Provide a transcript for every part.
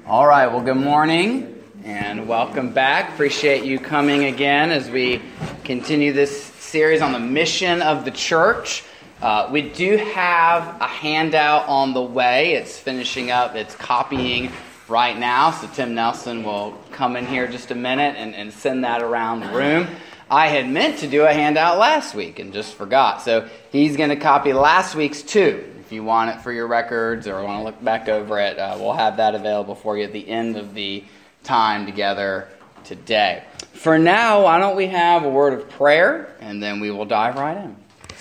All right, well, good morning and welcome back. Appreciate you coming again as we continue this series on the mission of the church. We do have a handout on the way. It's finishing up, it's copying right now, so Tim Nelson will come in here just a minute and send that around the room. I had meant to do a handout last week and just forgot, so he's going to copy last week's too. If you want it for your records or want to look back over it, we'll have that available for you at the end of the time together today. For now, why don't we have a word of prayer, and then we will dive right in.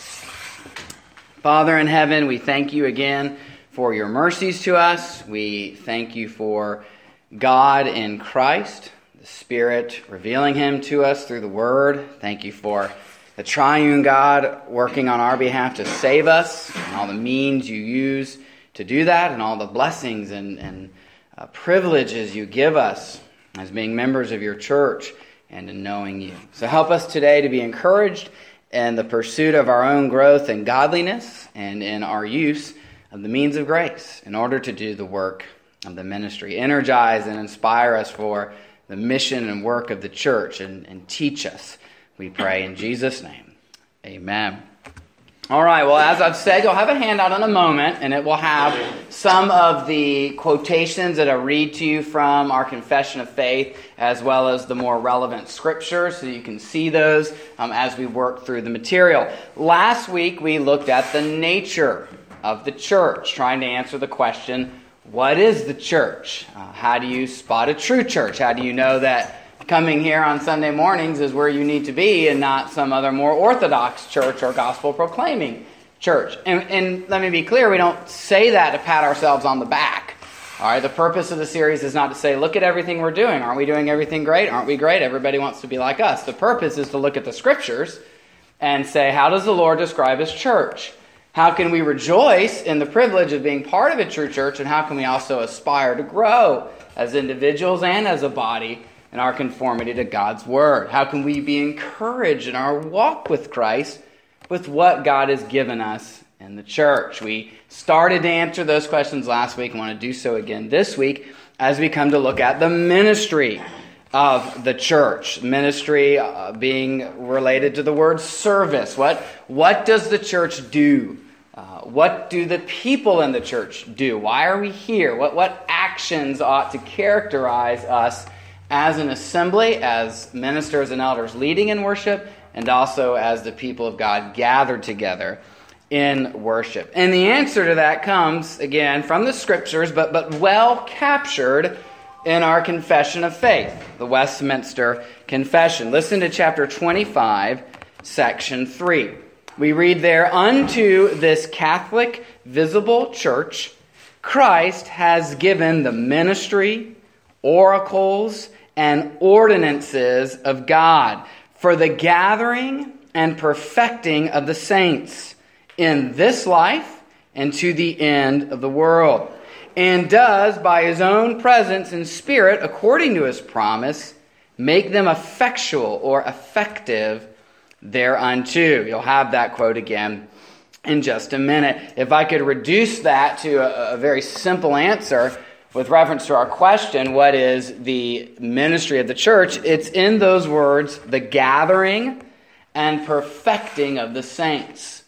Father in heaven, we thank you again for your mercies to us. We thank you for God in Christ, the Spirit revealing him to us through the Word. Thank you for the triune God working on our behalf to save us, and all the means you use to do that, and all the blessings and privileges you give us as being members of your church and in knowing you. So help us today to be encouraged in the pursuit of our own growth and godliness, and in our use of the means of grace in order to do the work of the ministry. Energize and inspire us for the mission and work of the church, and teach us. We pray in Jesus' name. Amen. All right, well, as I've said, you'll have a handout in a moment, and it will have some of the quotations that I read to you from our confession of faith, as well as the more relevant scriptures, so you can see those as we work through the material. Last week, we looked at the nature of the church, trying to answer the question, what is the church? How do you spot a true church? How do you know that coming here on Sunday mornings is where you need to be and not some other more orthodox church or gospel-proclaiming church? And let me be clear, we don't say that to pat ourselves on the back. All right, the purpose of the series is not to say, look at everything we're doing. Aren't we doing everything great? Aren't we great? Everybody wants to be like us. The purpose is to look at the scriptures and say, how does the Lord describe his church? How can we rejoice in the privilege of being part of a true church, and how can we also aspire to grow as individuals and as a body in our conformity to God's Word? How can we be encouraged in our walk with Christ with what God has given us in the church? We started to answer those questions last week and want to do so again this week as we come to look at the ministry of the church. Ministry being related to the word service. What does the church do? What do the people in the church do? Why are we here? What actions ought to characterize us as an assembly, as ministers and elders leading in worship, and also as the people of God gathered together in worship? And the answer to that comes, again, from the scriptures, but well captured in our confession of faith, the Westminster Confession. Listen to chapter 25, section 3. We read there, unto this Catholic visible church, Christ has given the ministry, oracles, and ordinances of God for the gathering and perfecting of the saints in this life and to the end of the world, and does by his own presence and spirit, according to his promise, make them effectual or effective thereunto. You'll have that quote again in just a minute. If I could reduce that to a very simple answer with reference to our question, what is the ministry of the church? It's in those words, the gathering and perfecting of the saints.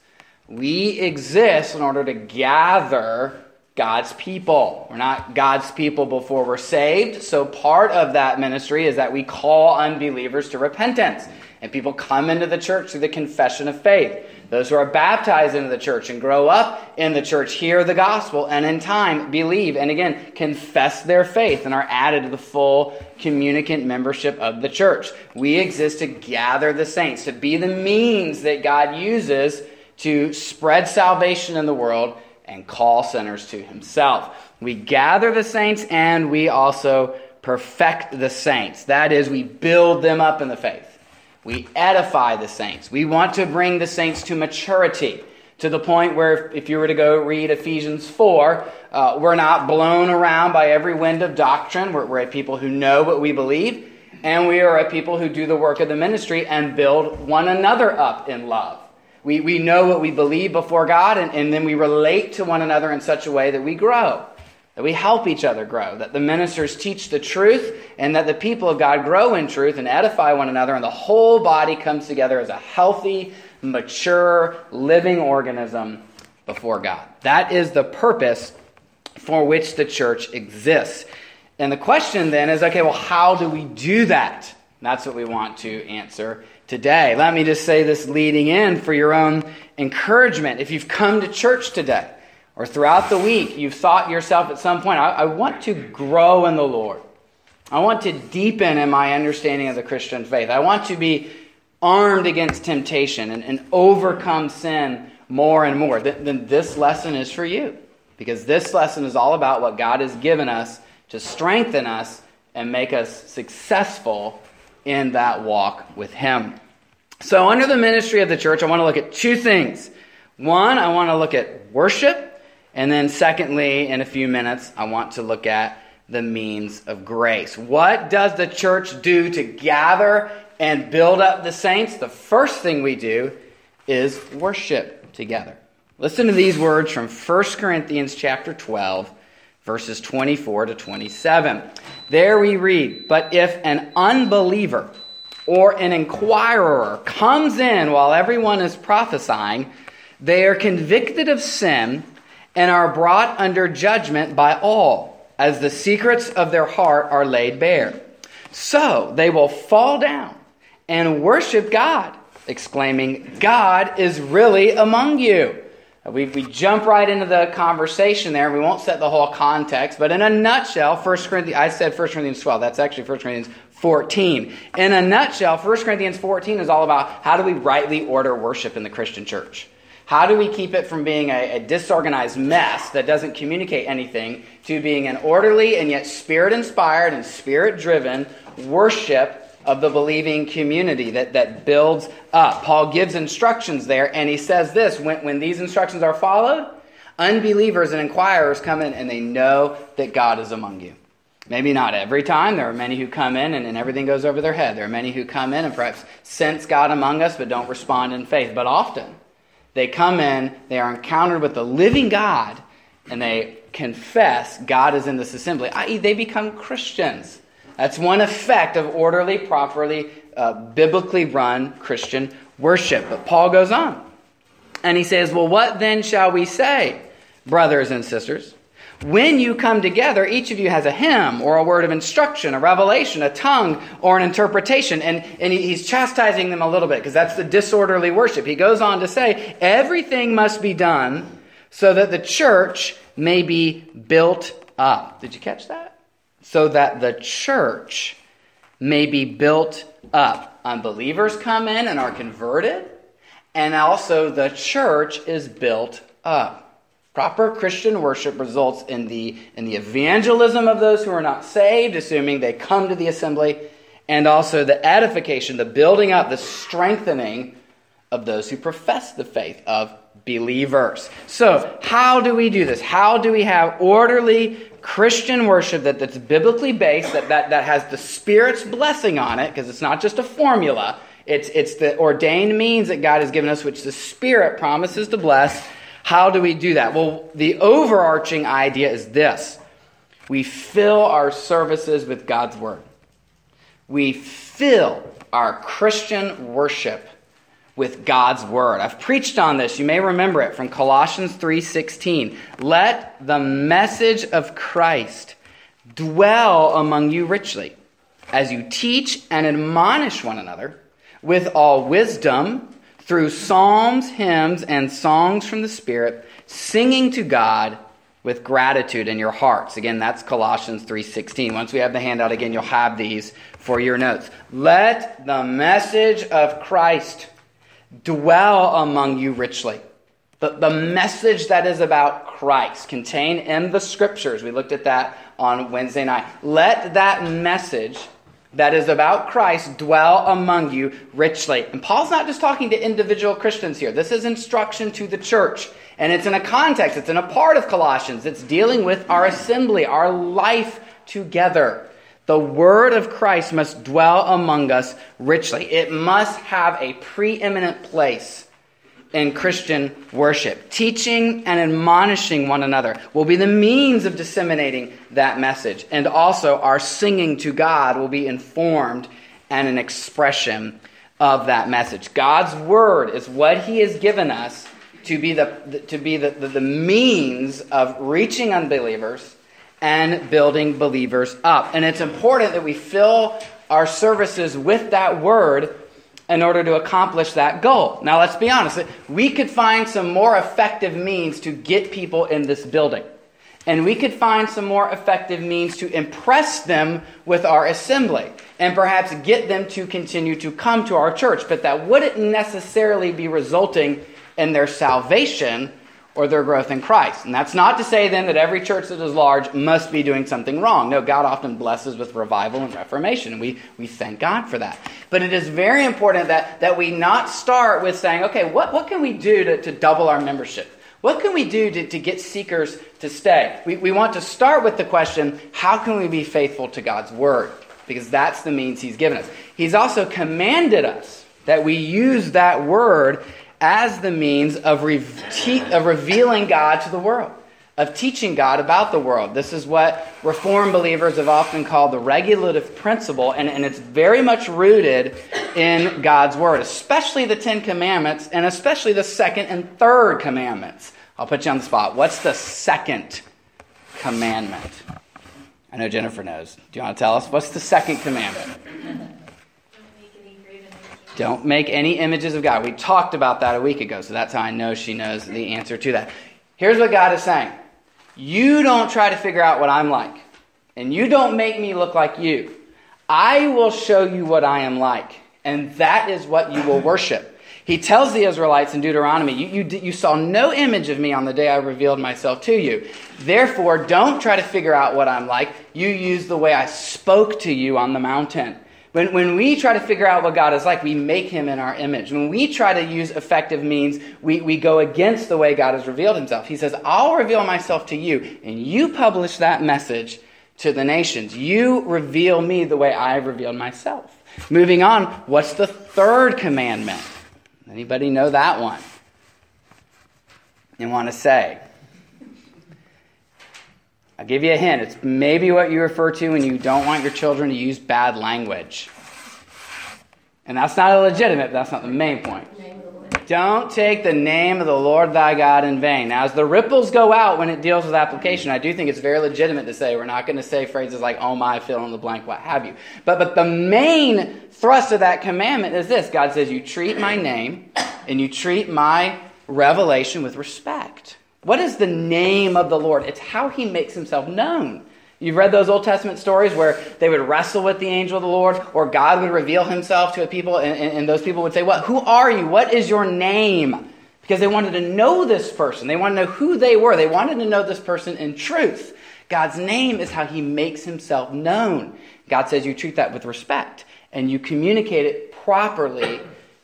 We exist in order to gather God's people. We're not God's people before we're saved. So part of that ministry is that we call unbelievers to repentance. And people come into the church through the confession of faith. Those who are baptized into the church and grow up in the church hear the gospel and in time believe and again confess their faith and are added to the full communicant membership of the church. We exist to gather the saints, to be the means that God uses to spread salvation in the world and call sinners to himself. We gather the saints and we also perfect the saints. That is, we build them up in the faith. We edify the saints. We want to bring the saints to maturity, to the point where if you were to go read Ephesians 4, we're not blown around by every wind of doctrine. We're a people who know what we believe, and we are a people who do the work of the ministry and build one another up in love. We know what we believe before God, and then we relate to one another in such a way that we grow. that we help each other grow, that the ministers teach the truth, and that the people of God grow in truth and edify one another, and the whole body comes together as a healthy, mature, living organism before God. That is the purpose for which the church exists. And the question then is, okay, well, how do we do that? That's what we want to answer today. Let me just say this leading in for your own encouragement. If you've come to church today, or throughout the week, you've thought yourself at some point, I want to grow in the Lord. I want to deepen in my understanding of the Christian faith. I want to be armed against temptation and overcome sin more and more. Then this lesson is for you. Because this lesson is all about what God has given us to strengthen us and make us successful in that walk with Him. So under the ministry of the church, I want to look at two things. One, I want to look at worship. And then secondly, in a few minutes, I want to look at the means of grace. What does the church do to gather and build up the saints? The first thing we do is worship together. Listen to these words from 1 Corinthians chapter 12, verses 24 to 27. There we read, "But if an unbeliever or an inquirer comes in while everyone is prophesying, they are convicted of sin and are brought under judgment by all, as the secrets of their heart are laid bare. So they will fall down and worship God, exclaiming, 'God is really among you.'" We jump right into the conversation there. We won't set the whole context, but in a nutshell, I said 1 Corinthians 12. That's actually 1 Corinthians 14. In a nutshell, 1 Corinthians 14 is all about how do we rightly order worship in the Christian church. How do we keep it from being a disorganized mess that doesn't communicate anything to being an orderly and yet Spirit-inspired and Spirit-driven worship of the believing community that builds up? Paul gives instructions there, and he says this, when these instructions are followed, unbelievers and inquirers come in and they know that God is among you. Maybe not every time. There are many who come in and everything goes over their head. There are many who come in and perhaps sense God among us but don't respond in faith. But often they come in, they are encountered with the living God, and they confess God is in this assembly, i.e. they become Christians. That's one effect of orderly, properly, biblically run Christian worship. But Paul goes on, and he says, "Well, what then shall we say, brothers and sisters? When you come together, each of you has a hymn or a word of instruction, a revelation, a tongue, or an interpretation." And he's chastising them a little bit because that's the disorderly worship. He goes on to say, everything must be done so that the church may be built up. Did you catch that? So that the church may be built up. Unbelievers come in and are converted, and also the church is built up. Proper Christian worship results in the evangelism of those who are not saved, assuming they come to the assembly, and also the edification, the building up, the strengthening of those who profess the faith of believers. So, how do we do this? How do we have orderly Christian worship that's biblically based, that has the Spirit's blessing on it, because it's not just a formula, it's the ordained means that God has given us, which the Spirit promises to bless. How do we do that? Well, the overarching idea is this. We fill our services with God's Word. We fill our Christian worship with God's Word. I've preached on this. You may remember it from Colossians 3:16. "Let the message of Christ dwell among you richly, as you teach and admonish one another with all wisdom, through psalms, hymns, and songs from the Spirit, singing to God with gratitude in your hearts." Again, that's Colossians 3:16. Once we have the handout again, you'll have these for your notes. Let the message of Christ dwell among you richly. The message that is about Christ, contained in the Scriptures. We looked at that on Wednesday night. Let that message that is about Christ dwell among you richly. And Paul's not just talking to individual Christians here. This is instruction to the church. And it's in a context, it's in a part of Colossians. It's dealing with our assembly, our life together. The word of Christ must dwell among us richly. It must have a preeminent place in Christian worship. Teaching and admonishing one another will be the means of disseminating that message. And also our singing to God will be informed and an expression of that message. God's word is what he has given us to be the means of reaching unbelievers and building believers up. And it's important that we fill our services with that word in order to accomplish that goal. Now, let's be honest. We could find some more effective means to get people in this building. And we could find some more effective means to impress them with our assembly and perhaps get them to continue to come to our church. But that wouldn't necessarily be resulting in their salvation or their growth in Christ. And that's not to say then that every church that is large must be doing something wrong. No, God often blesses with revival and reformation. And we thank God for that. But it is very important that we not start with saying, okay, what can we do to double our membership? What can we do to get seekers to stay? We want to start with the question, how can we be faithful to God's word? Because that's the means he's given us. He's also commanded us that we use that word as the means of revealing God to the world, of teaching God about the world. This is what Reformed believers have often called the regulative principle, and it's very much rooted in God's word, especially the Ten Commandments, and especially the second and third commandments. I'll put you on the spot. What's the second commandment? I know Jennifer knows. Do you want to tell us? What's the second commandment? Don't make any images of God. We talked about that a week ago, so that's how I know she knows the answer to that. Here's what God is saying. You don't try to figure out what I'm like, and you don't make me look like you. I will show you what I am like, and that is what you will worship. He tells the Israelites in Deuteronomy, you saw no image of me on the day I revealed myself to you. Therefore, don't try to figure out what I'm like. You use the way I spoke to you on the mountain. When we try to figure out what God is like, we make him in our image. When we try to use effective means, we go against the way God has revealed himself. He says, I'll reveal myself to you, and you publish that message to the nations. You reveal me the way I've revealed myself. Moving on, what's the third commandment? Anybody know that one? You want to say? I'll give you a hint. It's maybe what you refer to when you don't want your children to use bad language. And that's not illegitimate, but that's not the main point. Don't take the name of the Lord thy God in vain. Now, as the ripples go out when it deals with application, I do think it's very legitimate to say we're not going to say phrases like, oh my, fill in the blank, what have you. But the main thrust of that commandment is this. God says you treat my name and you treat my revelation with respect. What is the name of the Lord? It's how he makes himself known. You've read those Old Testament stories where they would wrestle with the angel of the Lord, or God would reveal himself to a people, and those people would say, "What? Who are you? What is your name?" Because they wanted to know this person. They wanted to know who they were. They wanted to know this person in truth. God's name is how he makes himself known. God says you treat that with respect, and you communicate it properly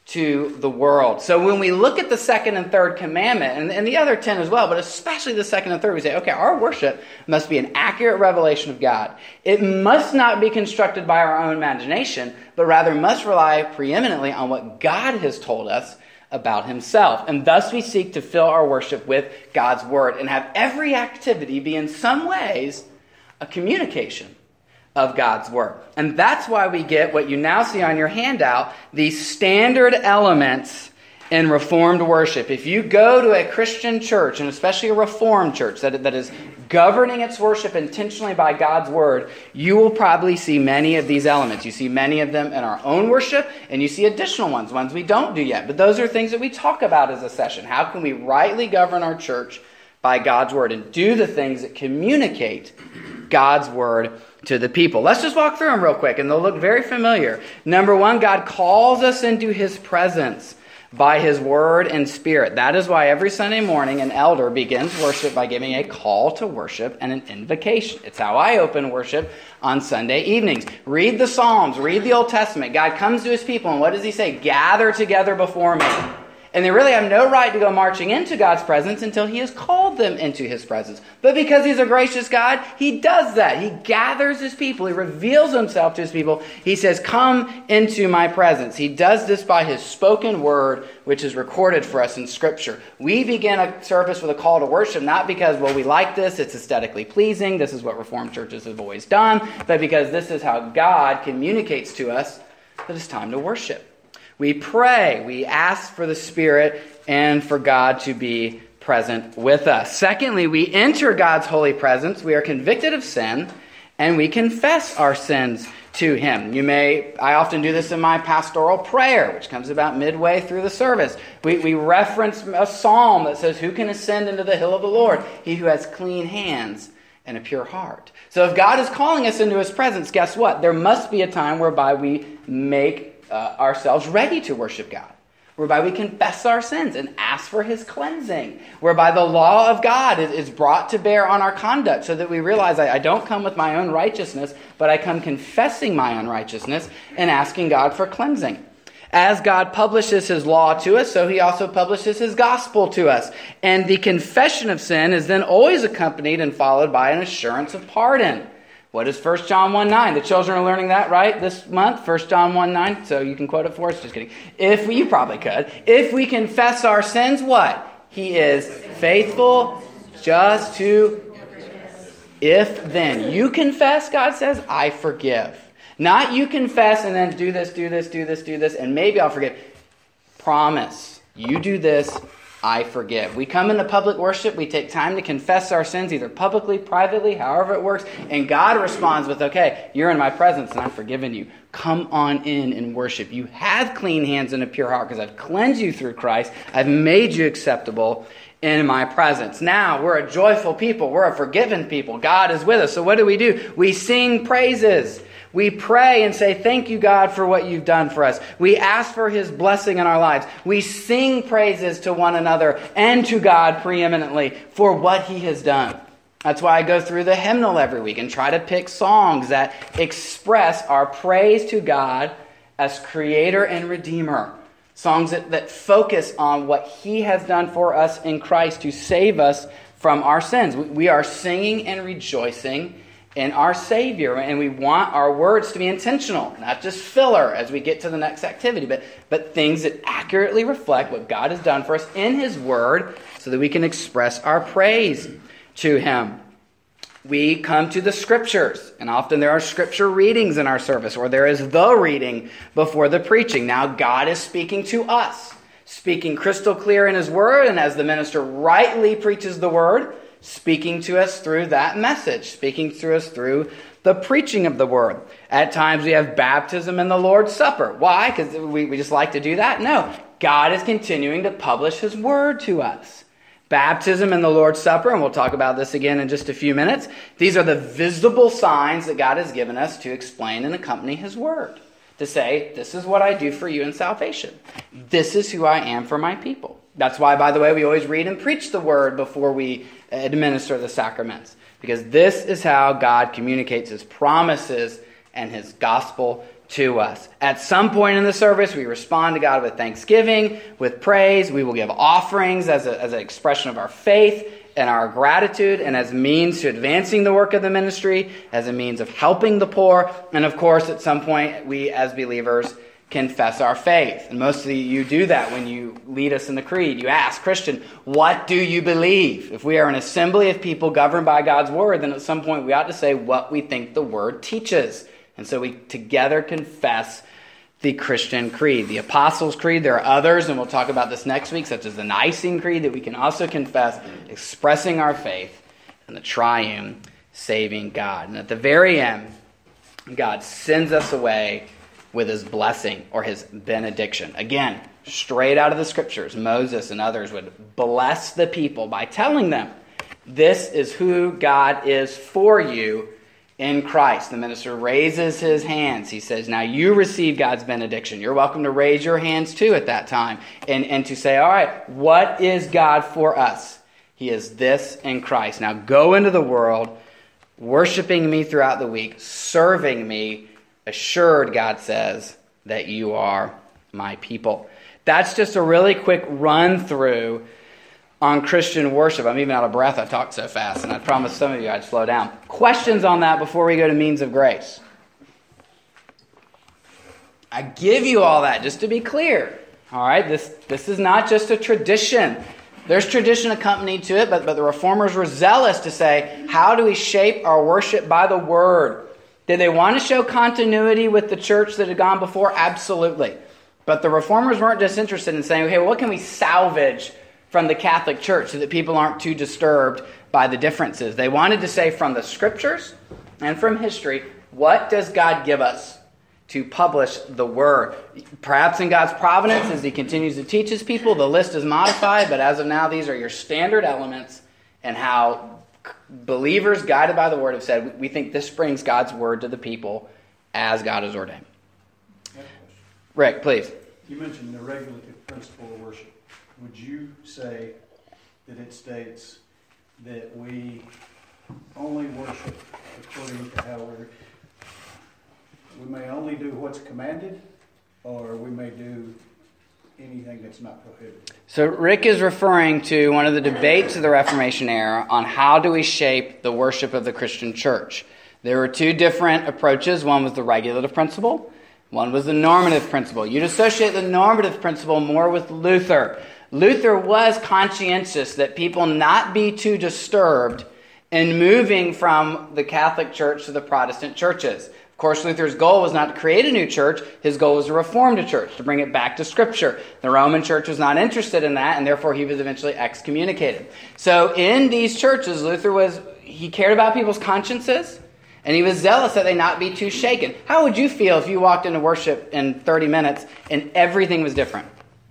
to the world. So when we look at the second and third commandment, and the other 10 as well, but especially the second and third, we say, okay, our worship must be an accurate revelation of God. It must not be constructed by our own imagination, but rather must rely preeminently on what God has told us about himself. And thus we seek to fill our worship with God's word and have every activity be in some ways a communication of God's word. And that's why we get what you now see on your handout, these standard elements in Reformed worship. If you go to a Christian church, and especially a Reformed church that is governing its worship intentionally by God's word, you will probably see many of these elements. You see many of them in our own worship, and you see additional ones we don't do yet. But those are things that we talk about as a session. How can we rightly govern our church by God's word and do the things that communicate God's word to the people? Let's just walk through them real quick, and they'll look very familiar. Number one, God calls us into his presence by his word and spirit. That is why every Sunday morning an elder begins worship by giving a call to worship and an invocation. It's how I open worship on Sunday evenings. Read the Psalms, read the Old Testament. God comes to his people, and what does he say? Gather together before me. And they really have no right to go marching into God's presence until he has called them into his presence. But because he's a gracious God, he does that. He gathers his people. He reveals himself to his people. He says, come into my presence. He does this by his spoken word, which is recorded for us in Scripture. We begin a service with a call to worship, not because, well, we like this, it's aesthetically pleasing, this is what Reformed churches have always done, but because this is how God communicates to us that it's time to worship. We pray, we ask for the Spirit and for God to be present with us. Secondly, we enter God's holy presence, we are convicted of sin, and we confess our sins to him. I often do this in my pastoral prayer, which comes about midway through the service. We reference a psalm that says, who can ascend into the hill of the Lord? He who has clean hands and a pure heart. So if God is calling us into his presence, guess what? There must be a time whereby we make ourselves ready to worship God, whereby we confess our sins and ask for his cleansing, whereby the law of God is brought to bear on our conduct so that we realize I don't come with my own righteousness, but I come confessing my unrighteousness and asking God for cleansing. As God publishes his law to us, so he also publishes his gospel to us. And the confession of sin is then always accompanied and followed by an assurance of pardon. What is 1 John 1:9? The children are learning that, right, this month? 1 John 1:9. So you can quote it for us. Just kidding. You probably could. If we confess our sins, what? He is faithful, just to... If then you confess, God says, I forgive. Not you confess and then do this, and maybe I'll forgive. Promise. You do this, I forgive. We come into public worship, we take time to confess our sins, either publicly, privately, however it works, and God responds with, okay, you're in my presence and I've forgiven you. Come on in and worship. You have clean hands and a pure heart because I've cleansed you through Christ. I've made you acceptable in my presence. Now, we're a joyful people. We're a forgiven people. God is with us. So what do? We sing praises. We pray and say, thank you, God, for what you've done for us. We ask for his blessing in our lives. We sing praises to one another and to God preeminently for what he has done. That's why I go through the hymnal every week and try to pick songs that express our praise to God as Creator and Redeemer. Songs that focus on what he has done for us in Christ to save us from our sins. We are singing and rejoicing in our Savior, and we want our words to be intentional, not just filler as we get to the next activity, but things that accurately reflect what God has done for us in his word so that we can express our praise to him. We come to the scriptures, and often there are scripture readings in our service, or there is the reading before the preaching. Now God is speaking to us, speaking crystal clear in his word, and as the minister rightly preaches the word, speaking to us through that message, speaking to us through the preaching of the word. At times we have baptism and the Lord's Supper. Why? Because we just like to do that? No. God is continuing to publish his word to us. Baptism and the Lord's Supper, and we'll talk about this again in just a few minutes. These are the visible signs that God has given us to explain and accompany his word. To say, this is what I do for you in salvation. This is who I am for my people. That's why, by the way, we always read and preach the word before we administer the sacraments. Because this is how God communicates his promises and his gospel to us. At some point in the service, we respond to God with thanksgiving, with praise. We will give offerings as an expression of our faith and our gratitude, and as means to advancing the work of the ministry, as a means of helping the poor. And of course, at some point, we as believers confess our faith. And most of you do that when you lead us in the creed. You ask, Christian, what do you believe? If we are an assembly of people governed by God's word, then at some point we ought to say what we think the word teaches. And so we together confess the Christian creed. The Apostles' Creed, there are others, and we'll talk about this next week, such as the Nicene Creed, that we can also confess, expressing our faith in the triune, saving God. And at the very end, God sends us away with his blessing or his benediction. Again, straight out of the scriptures, Moses and others would bless the people by telling them, this is who God is for you in Christ. The minister raises his hands. He says, now you receive God's benediction. You're welcome to raise your hands too at that time and to say, all right, what is God for us? He is this in Christ. Now go into the world, worshiping me throughout the week, serving me, assured, God says, that you are my people. That's just a really quick run through on Christian worship. I'm even out of breath. I talk so fast, and I promised some of you I'd slow down. Questions on that before we go to means of grace? I give you all that just to be clear. All right, this is not just a tradition. There's tradition accompanied to it, but the Reformers were zealous to say, how do we shape our worship by the Word? Did they want to show continuity with the church that had gone before? Absolutely. But the Reformers weren't just interested in saying, okay, well, what can we salvage from the Catholic Church so that people aren't too disturbed by the differences? They wanted to say from the Scriptures and from history, what does God give us to publish the Word? Perhaps in God's providence, as He continues to teach His people, the list is modified, but as of now, these are your standard elements and how believers guided by the Word have said, we think this brings God's Word to the people as God has ordained. Rick, please. You mentioned the regulative principle of worship. Would you say that it states that we only worship according to how we may only do what's commanded, or we may do anything that's not prohibited? So Rick is referring to one of the debates of the Reformation era on how do we shape the worship of the Christian church. There were two different approaches. One was the regulative principle. One was the normative principle. You'd associate the normative principle more with Luther. Luther was conscientious that people not be too disturbed in moving from the Catholic Church to the Protestant churches. Of course, Luther's goal was not to create a new church. His goal was to reform the church, to bring it back to Scripture. The Roman church was not interested in that, and therefore he was eventually excommunicated. So in these churches, he cared about people's consciences, and he was zealous that they not be too shaken. How would you feel if you walked into worship in 30 minutes and everything was different?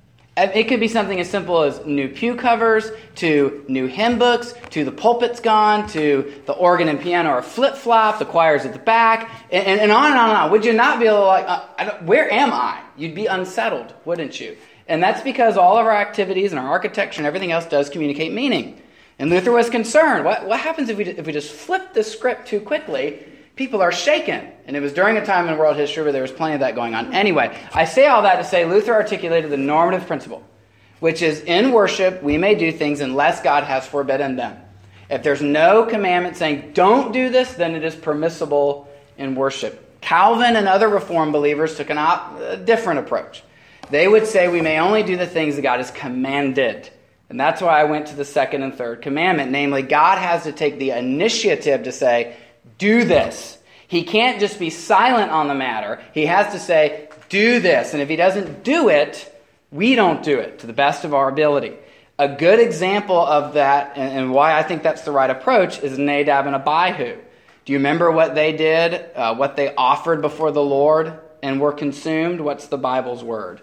It could be something as simple as new pew covers, to new hymn books, to the pulpit's gone, to the organ and piano are flip-flop, the choir's at the back, and on and on and on. Would you not be able to where am I? You'd be unsettled, wouldn't you? And that's because all of our activities and our architecture and everything else does communicate meaning. And Luther was concerned. What happens if we just flip the script too quickly? People are shaken. And it was during a time in world history where there was plenty of that going on. Anyway, I say all that to say Luther articulated the normative principle, which is in worship we may do things unless God has forbidden them. If there's no commandment saying don't do this, then it is permissible in worship. Calvin and other Reformed believers took a different approach. They would say we may only do the things that God has commanded. And that's why I went to the second and third commandment. Namely, God has to take the initiative to say, do this. He can't just be silent on the matter. He has to say, do this. And if he doesn't do it, we don't do it to the best of our ability. A good example of that, and why I think that's the right approach, is Nadab and Abihu. Do you remember what they did, what they offered before the Lord and were consumed? What's the Bible's word?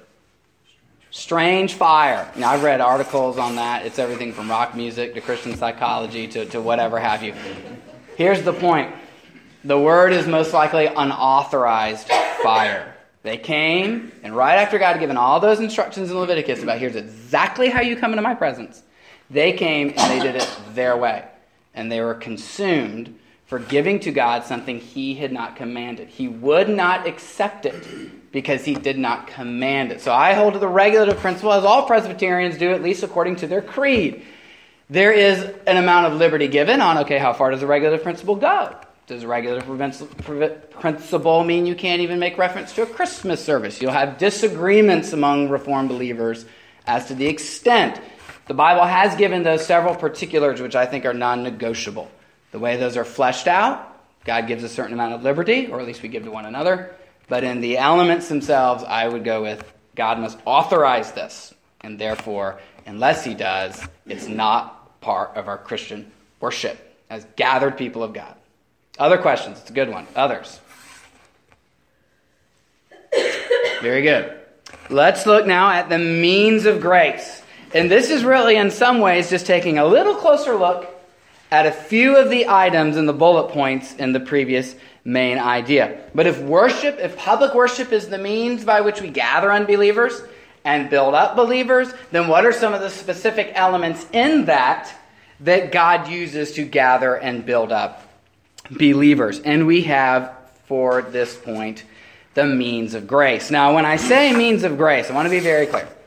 Strange fire. Now, I've read articles on that. It's everything from rock music to Christian psychology to whatever have you. Here's the point. The word is most likely unauthorized fire. They came, and right after God had given all those instructions in Leviticus about here's exactly how you come into my presence, they came and they did it their way. And they were consumed for giving to God something he had not commanded. He would not accept it because he did not command it. So I hold to the regulative principle, as all Presbyterians do, at least according to their creed. There is an amount of liberty given on, okay, how far does the regulative principle go? Does the regulative principle mean you can't even make reference to a Christmas service? You'll have disagreements among Reformed believers as to the extent. The Bible has given those several particulars which I think are non-negotiable. The way those are fleshed out, God gives a certain amount of liberty, or at least we give to one another. But in the elements themselves, I would go with God must authorize this. And therefore, unless he does, it's not part of our Christian worship as gathered people of God. Other questions? It's a good one. Others? Very good. Let's look now at the means of grace. And this is really, in some ways, just taking a little closer look at a few of the items in the bullet points in the previous main idea. But if public worship is the means by which we gather unbelievers and build up believers, then what are some of the specific elements in that God uses to gather and build up believers? And we have, for this point, the means of grace. Now, when I say means of grace, I want to be very clear.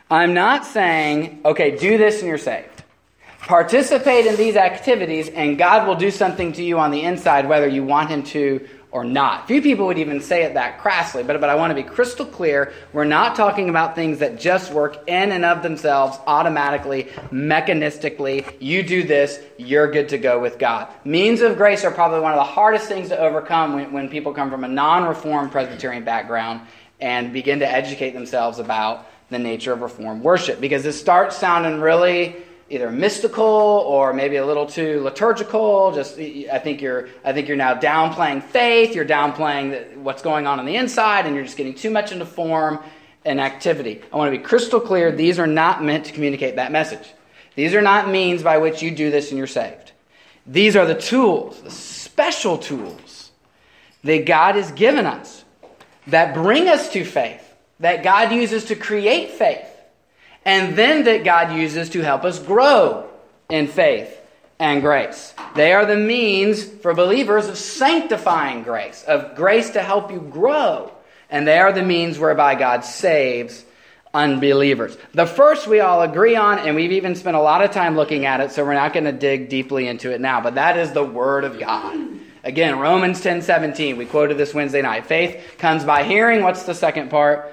I'm not saying, okay, do this and you're saved. Participate in these activities and God will do something to you on the inside whether you want him to or not. Few people would even say it that crassly, but I want to be crystal clear. We're not talking about things that just work in and of themselves automatically, mechanistically. You do this, you're good to go with God. Means of grace are probably one of the hardest things to overcome when people come from a non-Reformed Presbyterian background and begin to educate themselves about the nature of Reformed worship. Because it starts sounding really either mystical or maybe a little too liturgical. I think you're now downplaying faith. You're downplaying what's going on the inside, and you're just getting too much into form and activity. I want to be crystal clear. These are not meant to communicate that message. These are not means by which you do this and you're saved. These are the tools, the special tools that God has given us that bring us to faith, that God uses to create faith, and then that God uses to help us grow in faith and grace. They are the means for believers of sanctifying grace, of grace to help you grow. And they are the means whereby God saves unbelievers. The first we all agree on, and we've even spent a lot of time looking at it, so we're not going to dig deeply into it now, but that is the Word of God. Again, Romans 10:17, we quoted this Wednesday night. Faith comes by hearing. What's the second part?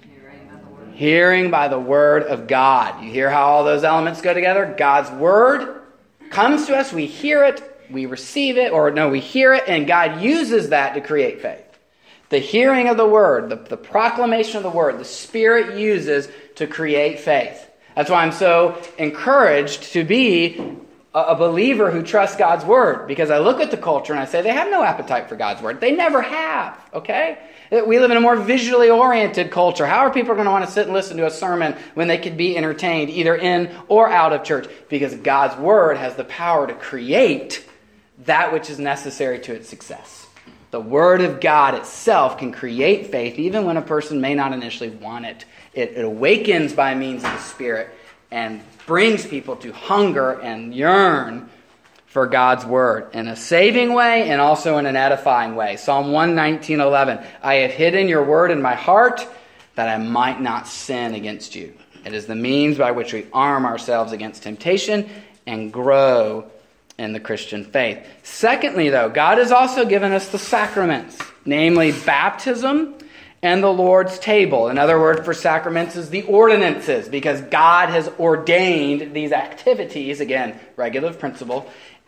Hearing by the Word of God. You hear how all those elements go together? God's Word comes to us, we hear it, we receive it, we hear it, and God uses that to create faith. The hearing of the Word, the proclamation of the Word, the Spirit uses to create faith. That's why I'm so encouraged to be a believer who trusts God's Word, because I look at the culture and I say they have no appetite for God's Word. They never have, okay? We live in a more visually oriented culture. How are people going to want to sit and listen to a sermon when they could be entertained either in or out of church? Because God's Word has the power to create that which is necessary to its success. The Word of God itself can create faith even when a person may not initially want it. It awakens by means of the Spirit and brings people to hunger and yearn for God's Word in a saving way and also in an edifying way. Psalm 119:11, I have hidden your Word in my heart that I might not sin against you. It is the means by which we arm ourselves against temptation and grow in the Christian faith. Secondly, though, God has also given us the sacraments, namely baptism and the Lord's table. Another word for sacraments is the ordinances, because God has ordained these activities, again, regulative principle,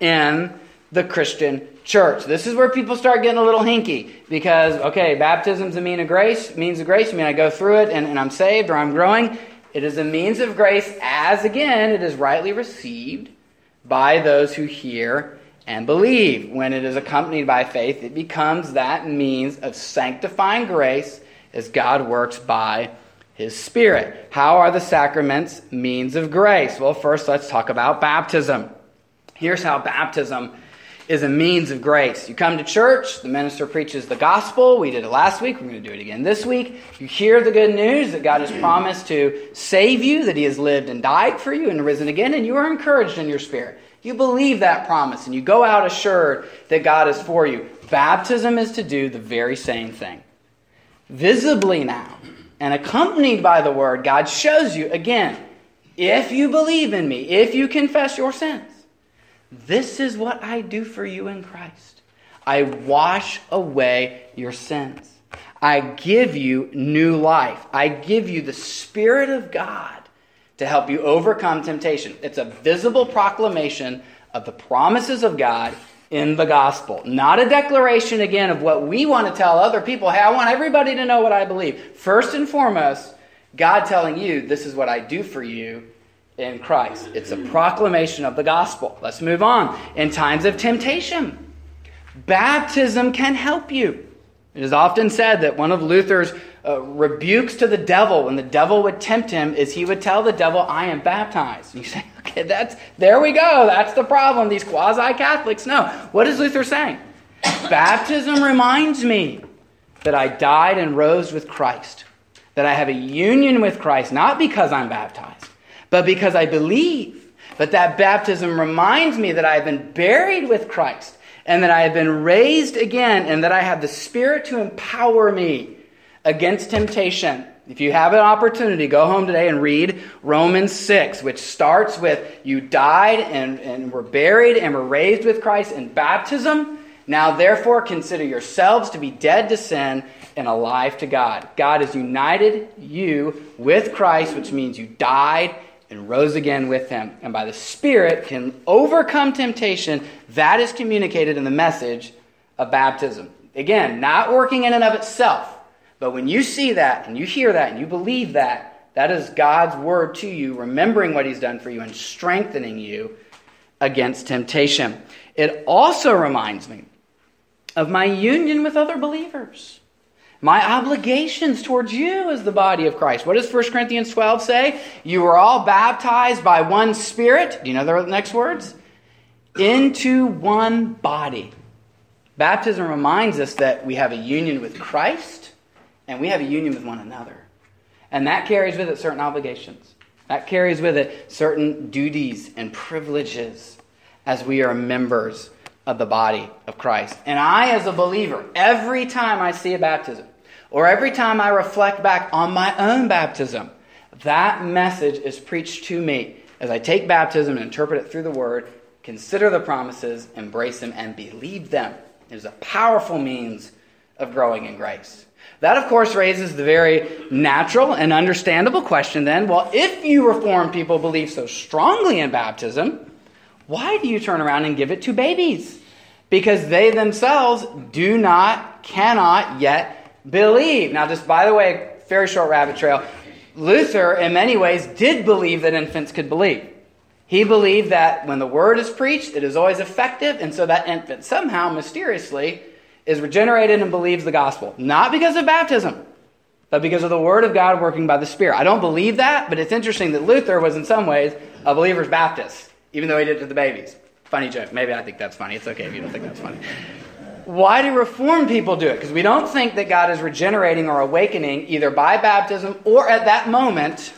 in the Christian church. This is where people start getting a little hinky, because, okay, baptism's a means of grace. I mean, I go through it and I'm saved or I'm growing. It is a means of grace as, again, it is rightly received by those who hear and believe. When it is accompanied by faith, it becomes that means of sanctifying grace as God works by His Spirit. How are the sacraments means of grace? Well, first let's talk about baptism. Here's how baptism is a means of grace. You come to church, the minister preaches the gospel. We did it last week. We're going to do it again this week. You hear the good news that God has promised to save you, that He has lived and died for you and risen again, and you are encouraged in your spirit. You believe that promise, and you go out assured that God is for you. Baptism is to do the very same thing. Visibly now, and accompanied by the Word, God shows you, again, if you believe in me, if you confess your sins, this is what I do for you in Christ. I wash away your sins. I give you new life. I give you the Spirit of God to help you overcome temptation. It's a visible proclamation of the promises of God in the gospel. Not a declaration, again, of what we want to tell other people. Hey, I want everybody to know what I believe. First and foremost, God telling you, this is what I do for you in Christ. It's a proclamation of the gospel. Let's move on. In times of temptation, baptism can help you. It is often said that one of Luther's rebukes to the devil when the devil would tempt him is he would tell the devil, I am baptized. And you say, okay, there we go. That's the problem. These quasi-Catholics. No. What is Luther saying? Baptism reminds me that I died and rose with Christ. That I have a union with Christ, not because I'm baptized, but because I believe. But that baptism reminds me that I have been buried with Christ and that I have been raised again and that I have the Spirit to empower me against temptation If you have an opportunity, go home today and read Romans 6, which starts with you died and were buried and were raised with Christ in baptism. Now, therefore, consider yourselves to be dead to sin and alive to God. God has united you with Christ, which means you died and rose again with him. And by the Spirit can overcome temptation. That is communicated in the message of baptism. Again, not working in and of itself. But when you see that and you hear that and you believe that, that is God's word to you, remembering what he's done for you and strengthening you against temptation. It also reminds me of my union with other believers, my obligations towards you as the body of Christ. What does 1 Corinthians 12 say? You were all baptized by one Spirit. Do you know the next words? Into one body. Baptism reminds us that we have a union with Christ and we have a union with one another. And that carries with it certain obligations. That carries with it certain duties and privileges as we are members of the body of Christ. And I, as a believer, every time I see a baptism, or every time I reflect back on my own baptism, that message is preached to me as I take baptism and interpret it through the Word, consider the promises, embrace them, and believe them. It is a powerful means of growing in grace. That, of course, raises the very natural and understandable question then, well, if you Reformed people believe so strongly in baptism, why do you turn around and give it to babies? Because they themselves cannot yet believe. Now, just by the way, very short rabbit trail, Luther, in many ways, did believe that infants could believe. He believed that when the word is preached, it is always effective, and so that infant somehow, mysteriously, is regenerated and believes the gospel. Not because of baptism, but because of the word of God working by the Spirit. I don't believe that, but it's interesting that Luther was in some ways a believer's Baptist, even though he did it to the babies. Funny joke. Maybe I think that's funny. It's okay if you don't think that's funny. Why do Reformed people do it? Because we don't think that God is regenerating or awakening either by baptism or at that moment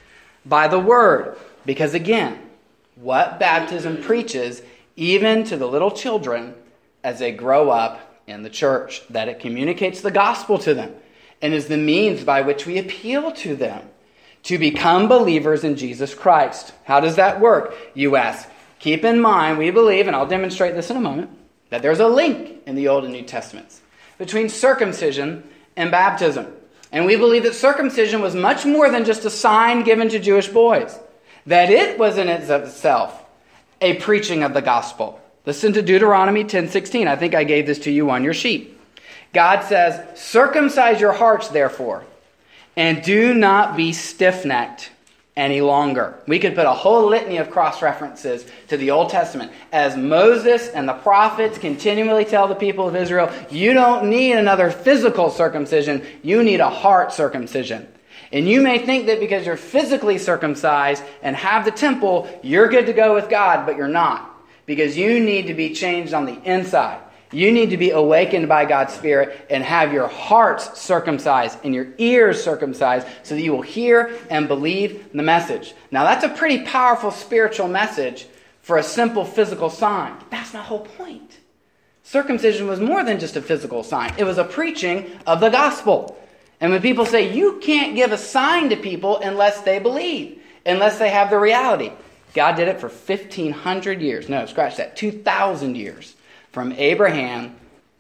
by the word. Because again, what baptism preaches, even to the little children as they grow up in the church, that it communicates the gospel to them and is the means by which we appeal to them to become believers in Jesus Christ. How does that work, you ask? Keep in mind, we believe, and I'll demonstrate this in a moment, that there's a link in the Old and New Testaments between circumcision and baptism. And we believe that circumcision was much more than just a sign given to Jewish boys, that it was in itself a preaching of the gospel. Listen to Deuteronomy 10:16. I think I gave this to you on your sheet. God says, circumcise your hearts, therefore, and do not be stiff-necked any longer. We could put a whole litany of cross-references to the Old Testament as Moses and the prophets continually tell the people of Israel, you don't need another physical circumcision, you need a heart circumcision. And you may think that because you're physically circumcised and have the temple, you're good to go with God, but you're not. Because you need to be changed on the inside. You need to be awakened by God's Spirit and have your hearts circumcised and your ears circumcised so that you will hear and believe the message. Now that's a pretty powerful spiritual message for a simple physical sign. But that's my whole point. Circumcision was more than just a physical sign. It was a preaching of the gospel. And when people say you can't give a sign to people unless they believe, unless they have the reality. God did it for 1,500 years. No, scratch that. 2,000 years. From Abraham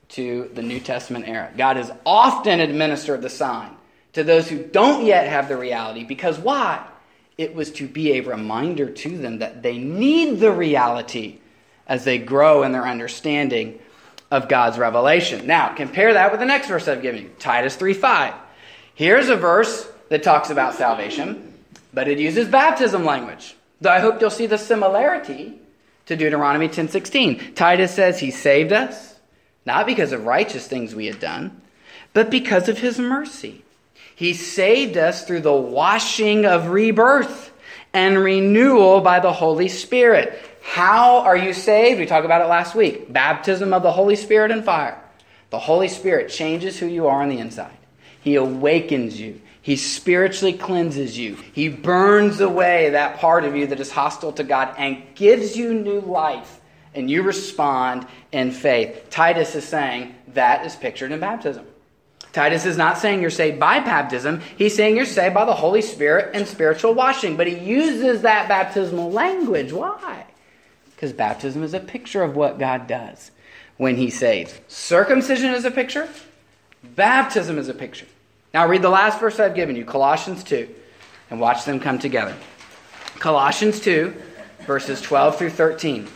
to the New Testament era. God has often administered the sign to those who don't yet have the reality. Because why? It was to be a reminder to them that they need the reality as they grow in their understanding of God's revelation. Now, compare that with the next verse I've given you. Titus 3:5. Here's a verse that talks about salvation, but it uses baptism language. Though I hope you'll see the similarity to Deuteronomy 10:16. Titus says he saved us, not because of righteous things we had done, but because of his mercy. He saved us through the washing of rebirth and renewal by the Holy Spirit. How are you saved? We talked about it last week. Baptism of the Holy Spirit and fire. The Holy Spirit changes who you are on the inside. He awakens you. He spiritually cleanses you. He burns away that part of you that is hostile to God and gives you new life. And you respond in faith. Titus is saying that is pictured in baptism. Titus is not saying you're saved by baptism. He's saying you're saved by the Holy Spirit and spiritual washing. But he uses that baptismal language. Why? Because baptism is a picture of what God does when he saves. Circumcision is a picture. Baptism is a picture. Now read the last verse I've given you, Colossians 2, and watch them come together. Colossians 2, verses 12 through 13.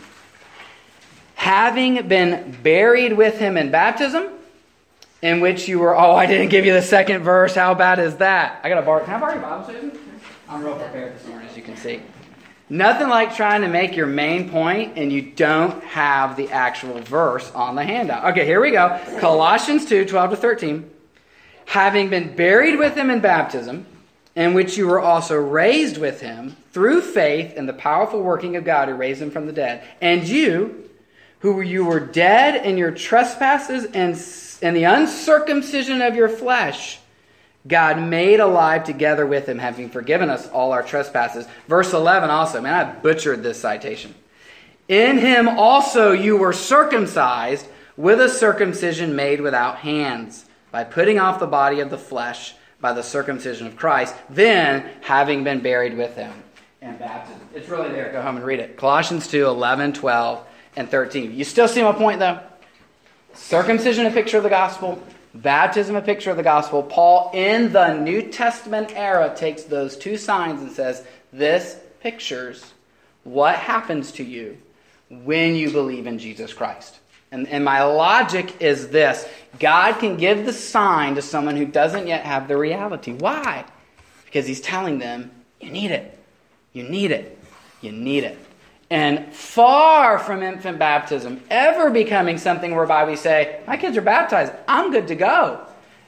Having been buried with him in baptism, in which you were... Oh, I didn't give you the second verse. How bad is that? Can I borrow your Bible, Susan? I'm real prepared this morning, as you can see. Nothing like trying to make your main point and you don't have the actual verse on the handout. Okay, here we go. Colossians 2, 12 to 13. Having been buried with him in baptism, in which you were also raised with him through faith in the powerful working of God who raised him from the dead. And you, who you were dead in your trespasses and the uncircumcision of your flesh, God made alive together with him, having forgiven us all our trespasses. Verse 11 also. Man, I butchered this citation. In him also you were circumcised with a circumcision made without hands, by putting off the body of the flesh by the circumcision of Christ, then having been buried with him in baptism. It's really there. Go home and read it. Colossians 2, 11, 12, and 13. You still see my point, though? Circumcision, a picture of the gospel. Baptism, a picture of the gospel. Paul, in the New Testament era, takes those two signs and says, this pictures what happens to you when you believe in Jesus Christ. And my logic is this. God can give the sign to someone who doesn't yet have the reality. Why? Because he's telling them, you need it. You need it. You need it. And far from infant baptism ever becoming something whereby we say, my kids are baptized, I'm good to go.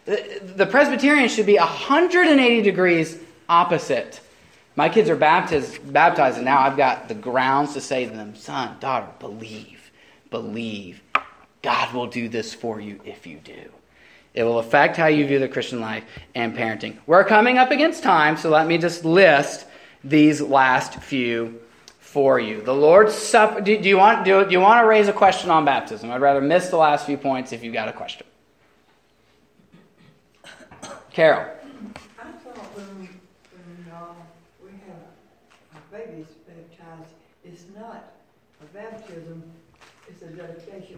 The Presbyterian should be 180 degrees opposite. My kids are baptized, and now I've got the grounds to say to them, son, daughter, believe. Believe. God will do this for you if you do. It will affect how you view the Christian life and parenting. We're coming up against time, so let me just list these last few for you. The Lord's Supper. Do you want to raise a question on baptism? I'd rather miss the last few points if you've got a question. Carol. I thought when we have our babies baptized, it's not a baptism, it's a dedication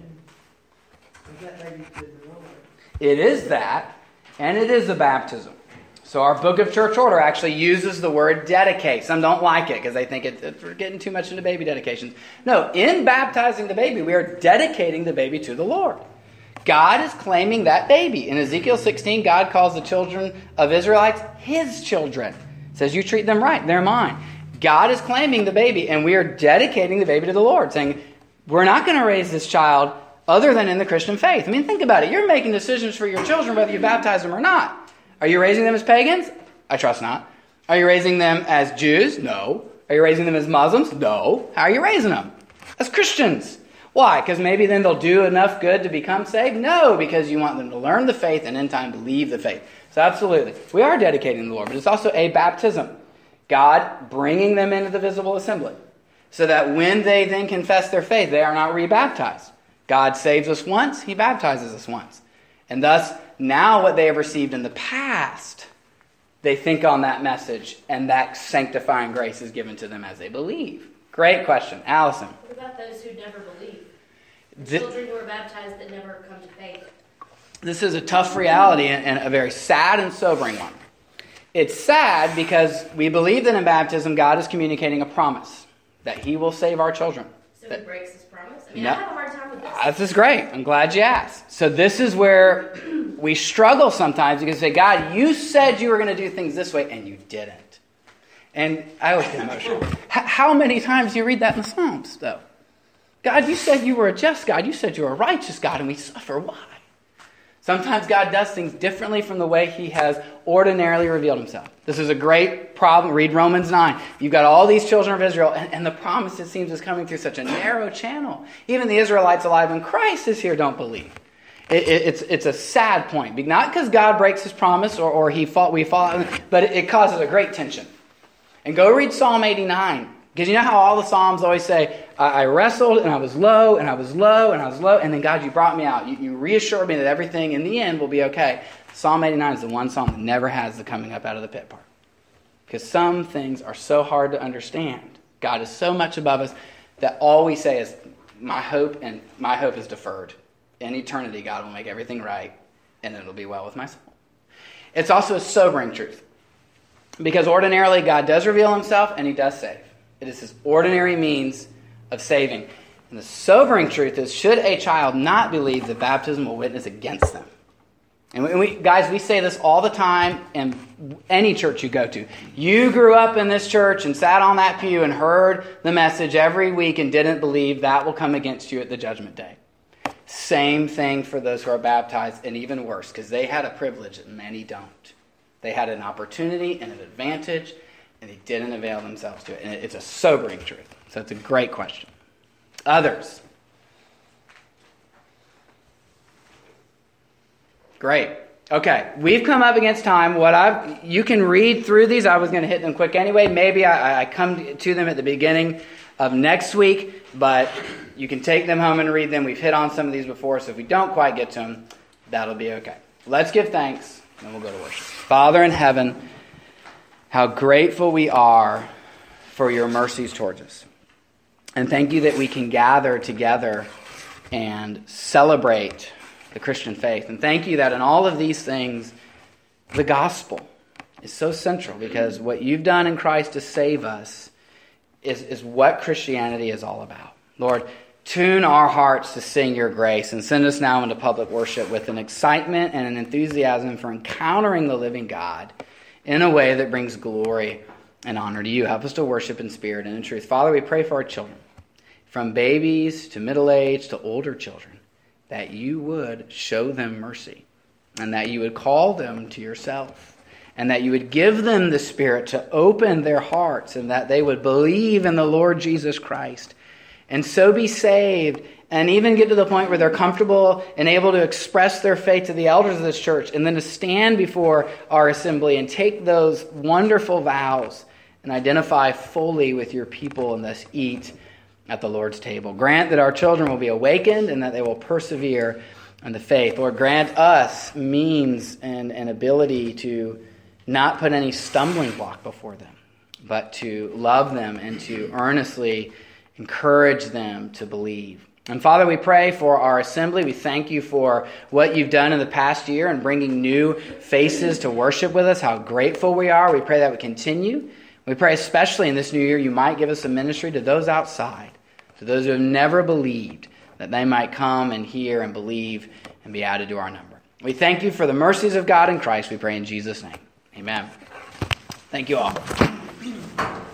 of that baby to the Lord. It is that, and it is a baptism. So our Book of Church Order actually uses the word dedicate. Some don't like it because they think we're getting too much into baby dedications. No, in baptizing the baby, we are dedicating the baby to the Lord. God is claiming that baby. In Ezekiel 16, God calls the children of Israelites his children. Says, you treat them right, they're mine. God is claiming the baby, and we are dedicating the baby to the Lord, saying, we're not going to raise this child other than in the Christian faith. I mean, think about it. You're making decisions for your children whether you baptize them or not. Are you raising them as pagans? I trust not. Are you raising them as Jews? No. Are you raising them as Muslims? No. How are you raising them? As Christians. Why? Because maybe then they'll do enough good to become saved? No, because you want them to learn the faith and in time believe the faith. So absolutely. We are dedicating the Lord, but it's also a baptism. God bringing them into the visible assembly so that when they then confess their faith, they are not rebaptized. God saves us once, he baptizes us once. And thus, now what they have received in the past, they think on that message, and that sanctifying grace is given to them as they believe. Great question. Allison. What about those who never believe? Children who are baptized that never come to faith. This is a tough reality and a very sad and sobering one. It's sad because we believe that in baptism God is communicating a promise that he will save our children. So he breaks his promise? I mean, I have a hard time with this. This is great. I'm glad you asked. So this is where we struggle sometimes because we say, God, you said you were going to do things this way, and you didn't. And I always get emotional. How many times do you read that in the Psalms, though? God, you said you were a just God. You said you were a righteous God, and we suffer. Why? Sometimes God does things differently from the way he has ordinarily revealed himself. This is a great problem. Read Romans 9. You've got all these children of Israel, and the promise, it seems, is coming through such a narrow channel. Even the Israelites alive in Christ is here don't believe. It's a sad point. Not because God breaks his promise or we fall, but it causes a great tension. And go read Psalm 89. Because you know how all the Psalms always say, I wrestled and I was low and I was low and I was low, and then God, you brought me out. You reassured me that everything in the end will be okay. Psalm 89 is the one psalm that never has the coming up out of the pit part. Because some things are so hard to understand. God is so much above us that all we say is, my hope is deferred. In eternity, God will make everything right, and it'll be well with my soul. It's also a sobering truth. Because ordinarily, God does reveal himself, and he does save. It is his ordinary means of saving. And the sobering truth is, should a child not believe that baptism will witness against them? And we say this all the time in any church you go to. You grew up in this church and sat on that pew and heard the message every week and didn't believe, that will come against you at the judgment day. Same thing for those who are baptized, and even worse, because they had a privilege that many don't. They had an opportunity and an advantage, and they didn't avail themselves to it. And it's a sobering truth. So it's a great question. Others. Great. Okay, we've come up against time. You can read through these. I was going to hit them quick anyway. Maybe I come to them at the beginning of next week, but you can take them home and read them. We've hit on some of these before, so if we don't quite get to them, that'll be okay. Let's give thanks, and we'll go to worship. Father in heaven, how grateful we are for your mercies towards us. And thank you that we can gather together and celebrate the Christian faith. And thank you that in all of these things, the gospel is so central, because what you've done in Christ to save us is what Christianity is all about. Lord, tune our hearts to sing your grace, and send us now into public worship with an excitement and an enthusiasm for encountering the living God in a way that brings glory and honor to you. Help us to worship in spirit and in truth. Father, we pray for our children, from babies to middle-aged to older children, that you would show them mercy, and that you would call them to yourself, and that you would give them the Spirit to open their hearts, and that they would believe in the Lord Jesus Christ, and so be saved, and even get to the point where they're comfortable and able to express their faith to the elders of this church, and then to stand before our assembly and take those wonderful vows and identify fully with your people, and thus eat at the Lord's table. Grant that our children will be awakened and that they will persevere in the faith. Lord, grant us means and ability to not put any stumbling block before them, but to love them and to earnestly encourage them to believe. And Father, we pray for our assembly. We thank you for what you've done in the past year and bringing new faces to worship with us, how grateful we are. We pray that would continue. We pray especially in this new year you might give us a ministry to those outside, to those who have never believed, that they might come and hear and believe and be added to our number. We thank you for the mercies of God in Christ. We pray in Jesus' name. Amen. Thank you all.